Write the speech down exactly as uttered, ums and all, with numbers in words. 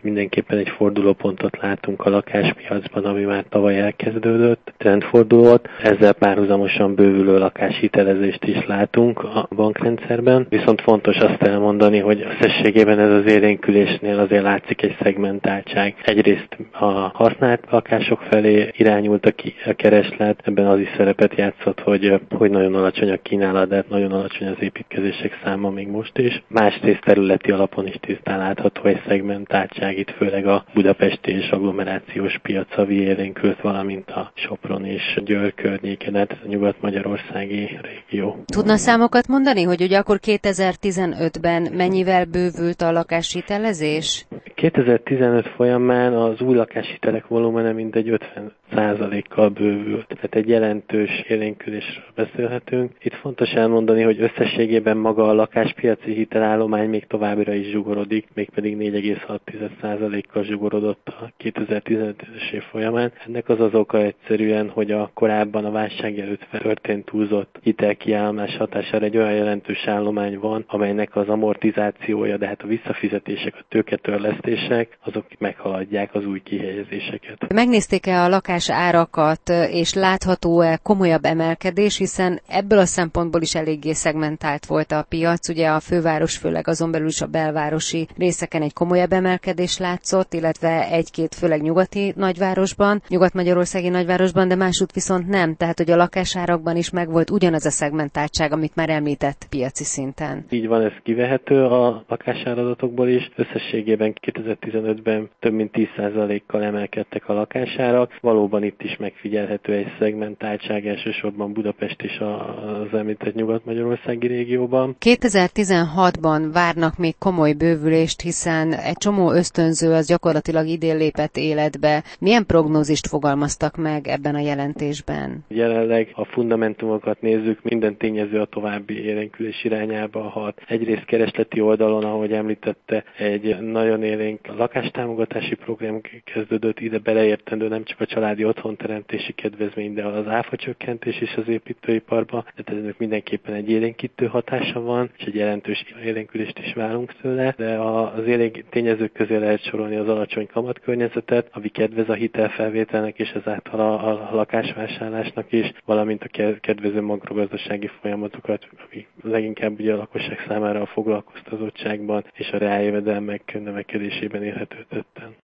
mindenképpen egy fordulópontot látunk a lakáspiacban, ami már tavaly elkezdődött, trendfordulót. Ezzel párhuzamosan bővülő lakáshitelezést is látunk a bankrendszerben. Viszont fontos azt elmondani, hogy összességében ez az élénkülésnél azért látszik egy szegmentáltság. Egyrészt a használt lakások felé irányult a, ki, a kereslet, ebben az is szerepet játszott, hogy, hogy nagyon alacsony a kínálat, de nagyon alacsony az építkezések száma még most is. Másrészt területi alapon is tisztán látható egy szegmentáltság, itt főleg a budapesti és agglomerációs piacavi élénkült, valamint a Sopron és Győr környéken, a nyugat-magyarországi régió. Tudna számokat mondani, hogy ugye akkor kétezer-tizenötben mennyivel bővült a lakáshitelezés? kétezer-tizenöt folyamán az új lakáshitelek volumene mindegy ötven százalékkal bővült. Tehát egy jelentős élénkülésről beszélhetünk. Itt fontos elmondani, hogy összességében maga a lakáspiaci hitelállomány még továbbra is zsugorodik, mégpedig négy egész hat százalékkal zsugorodott a kétezer-tizenötös év folyamán. Ennek az az oka egyszerűen, hogy a korábban a válság előtt történt túlzott hitelkiállomás hatására egy olyan jelentős állomány van, amelynek az amortizációja, de hát a visszafizetések, a tőketörlesztések, azok meghaladják az új kihelyezéseket. Megnézték-e a lakás árakat, és látható-e komolyabb emelkedés, hiszen ebből a szempontból is eléggé szegmentált volt a piac. Ugye a főváros, főleg azon belül is a belvárosi részeken egy komolyabb emelkedés látszott, illetve egy-két főleg nyugati nagyvárosban, nyugat-magyarországi nagyvárosban, de másút viszont nem. Tehát, hogy a lakásárakban is megvolt ugyanaz a szegmentáltság, amit már említett piaci szinten. Így van, ez kivehető a lakásáradatokból is. Összességében kétezer-tizenötben több mint tíz százalékkal emelkedtek a lakásárak. Valóban itt is megfigyelhető egy szegmentáltság, elsősorban Budapest és az említett nyugat-magyarországi régióban. kétezer-tizenhatban várnak még komoly bővülést, hiszen egy csomó ösztönző az gyakorlatilag idén lépett életbe. Milyen prognózist fogalmaztak meg ebben a jelentésben? Jelenleg a fundamentumokat nézzük, minden tényező a további élénkülés irányába hat. Egyrészt keresleti oldalon, ahogy említette, egy nagyon élénk lakástámogatási program kezdődött, ide beleértendő nem csak a családi otthonteremtési kedvezmény, de az áfa csökkentés is az építőiparban, tehát ennek mindenképpen egy élénkítő hatása van, és egy jelentős élénkülést is várunk tőle, de az élénk tényezők közé lehet sorolni az alacsony kamatkörnyezetet, ami kedvez a hitelfelvételnek és ezáltal a, a lakásvásárlásnak is, valamint a kedvező makrogazdasági folyamatokat, ami leginkább ugye a lakosság számára a foglalkoztatottságban és a reáljövedelmek növekedésében érhető tetten.